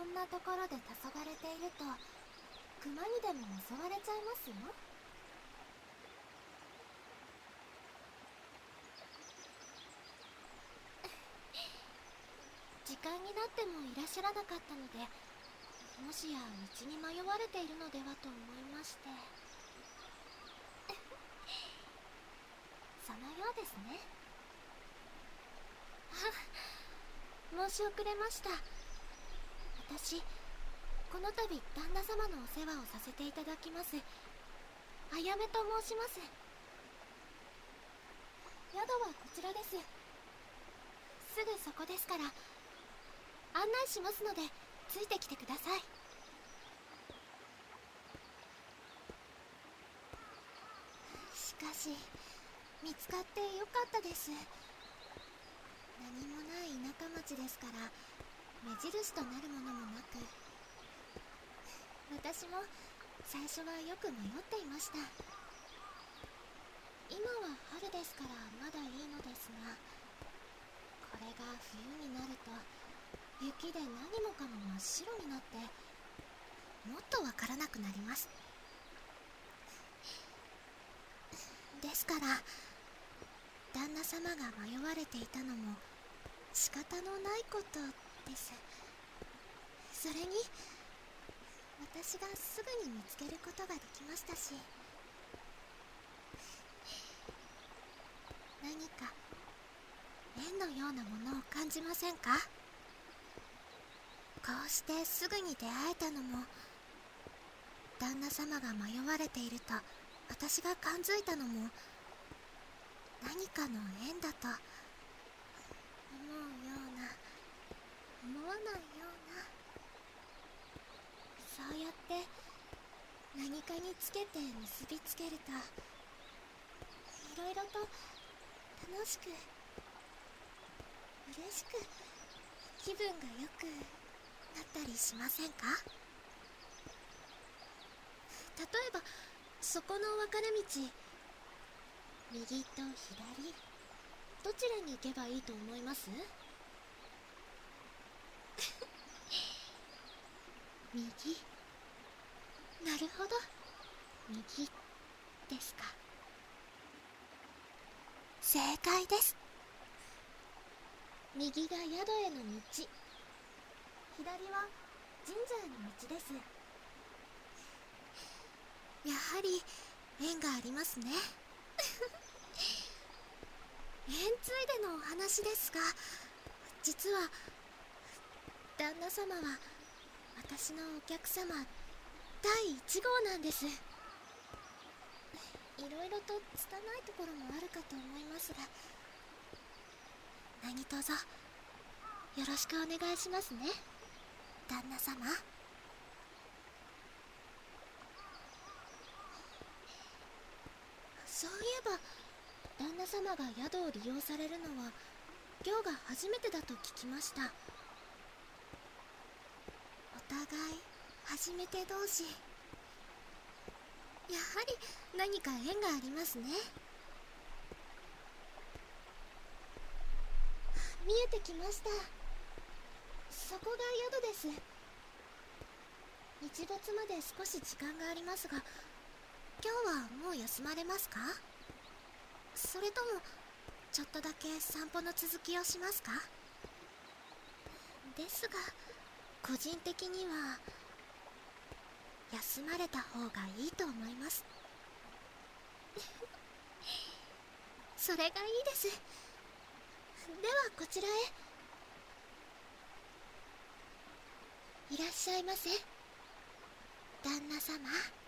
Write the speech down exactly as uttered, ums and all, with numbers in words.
んなところで黄昏れていると熊にでも襲われちゃいますよ。時間になってもいらっしゃらなかったので、もしや道に迷われているのではと思いまして。そのようですね。あ、申し遅れました。私、この度旦那様のお世話をさせていただきます、あやめと申します。宿はこちらです。すぐそこですから案内しますのでついてきてください。しかし見つかってよかったです。何もない田舎町ですから目印となるものもなく、私も最初はよく迷っていました。今は春ですからまだいいのですが、これが冬になると雪で何もかも真っ白になってもっとわからなくなります。ですから旦那様が迷われていたのも仕方のないことです。それに私がすぐに見つけることができましたし、何か縁のようなものを感じませんか？こうしてすぐに出会えたのも、旦那様が迷われていると私が感づいたのも何かの縁だと思うような思わないような、そうやって何かにつけて結びつけるといろいろと楽しく嬉しく気分が良くなったりしませんか？例えばそこの分かれ道、右と左どちらに行けばいいと思います？右。なるほど、右ですか。正解です。右が宿への道、左は神社への道です。やはり縁がありますね。縁ついでのお話ですが、実は旦那様は私のお客様第一号なんです。いろいろと拙いところもあるかと思いますが、何卒よろしくお願いしますね、旦那様。そういえば旦那様が宿を利用されるのは今日が初めてだと聞きました。お互い初めて同士、やはり何か縁がありますね。見えてきました。そこが宿です。日没まで少し時間がありますが、今日はもう休まれますか？それともちょっとだけ散歩の続きをしますか？ですが個人的には休まれた方がいいと思います。それがいいです。ではこちらへ。いらっしゃいませ、旦那様。